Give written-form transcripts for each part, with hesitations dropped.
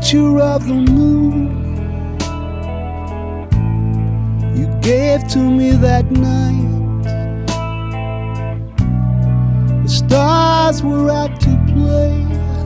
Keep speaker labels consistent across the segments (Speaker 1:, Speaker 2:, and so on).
Speaker 1: picture of the moon you gave to me that night. The stars were out to play.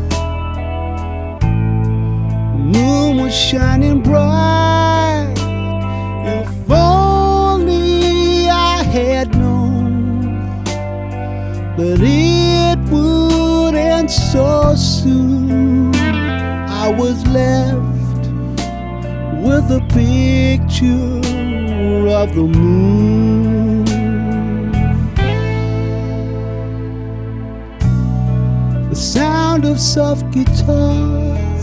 Speaker 1: The moon was shining bright. If only I had known that it would end so soon. I was left with a picture of the moon. The sound of soft guitars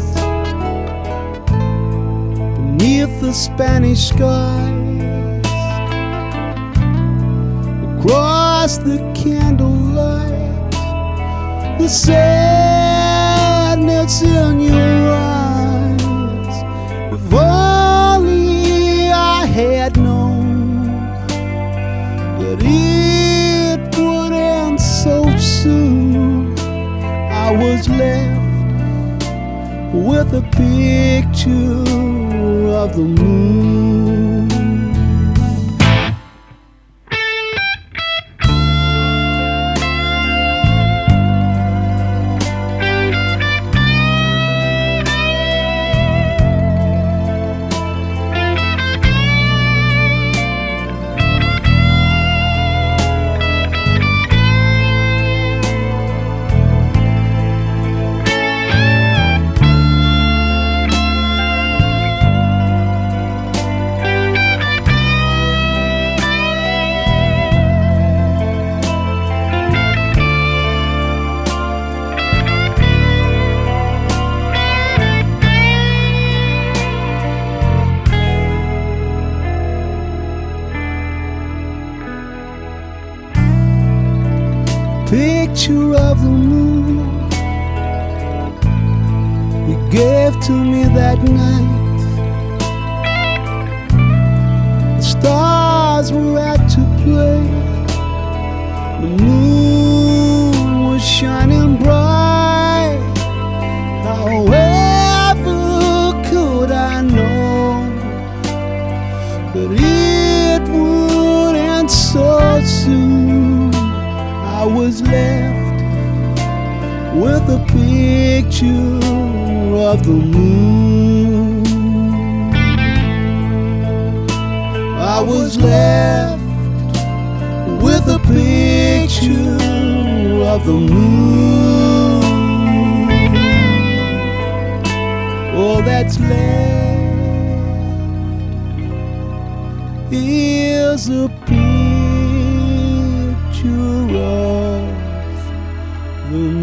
Speaker 1: beneath the Spanish skies, across the candlelight, the sadness in your eyes. If only I had known that it would end so soon. I was left with a picture of the moon. Picture of the moon you gave to me that night. The stars were out to play. The moon was shining bright. However could I know that it would end so soon? I was left with a picture of the moon. I was left with a picture of the moon. All that's left is a picture of the moon.